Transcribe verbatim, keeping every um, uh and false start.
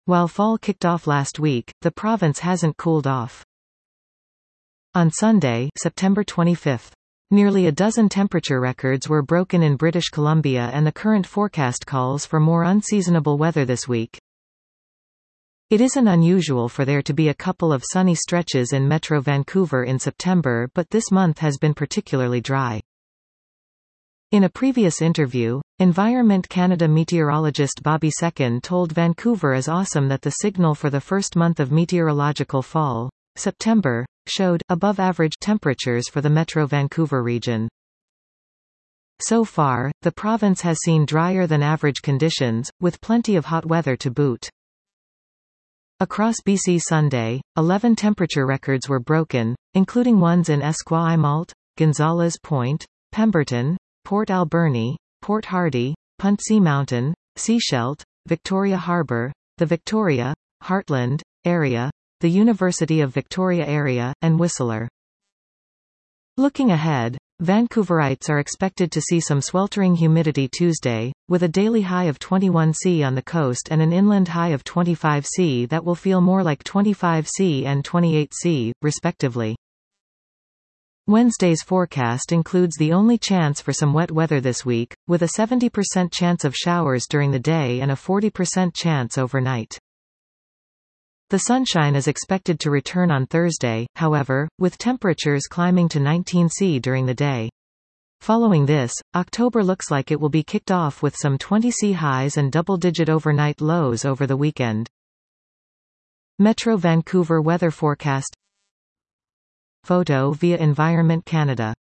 While fall kicked off last week, the province hasn't cooled off. On Sunday, September twenty-fifth, nearly a dozen temperature records were broken in British Columbia, and the current forecast calls for more unseasonable weather this week. It isn't unusual for there to be a couple of sunny stretches in Metro Vancouver in September, but this month has been particularly dry. In a previous interview, Environment Canada meteorologist Bobby Second told Vancouver is awesome that the signal for the first month of meteorological fall, September, showed above-average temperatures for the Metro Vancouver region. So far, the province has seen drier-than-average conditions, with plenty of hot weather to boot. Across B C Sunday, eleven temperature records were broken, including ones in Esquimalt, Gonzales Point, Pemberton, Port Alberni, Port Hardy, Puntsea Mountain, Sechelt, Victoria Harbour, the Victoria, Heartland, area, the University of Victoria area, and Whistler. Looking ahead, Vancouverites are expected to see some sweltering humidity Tuesday, with a daily high of twenty-one Celsius on the coast and an inland high of twenty-five Celsius that will feel more like twenty-five Celsius and twenty-eight Celsius, respectively. Wednesday's forecast includes the only chance for some wet weather this week, with a seventy percent chance of showers during the day and a forty percent chance overnight. The sunshine is expected to return on Thursday, however, with temperatures climbing to nineteen Celsius during the day. Following this, October looks like it will be kicked off with some twenty Celsius highs and double-digit overnight lows over the weekend. Metro Vancouver weather forecast. Photo via Environment Canada.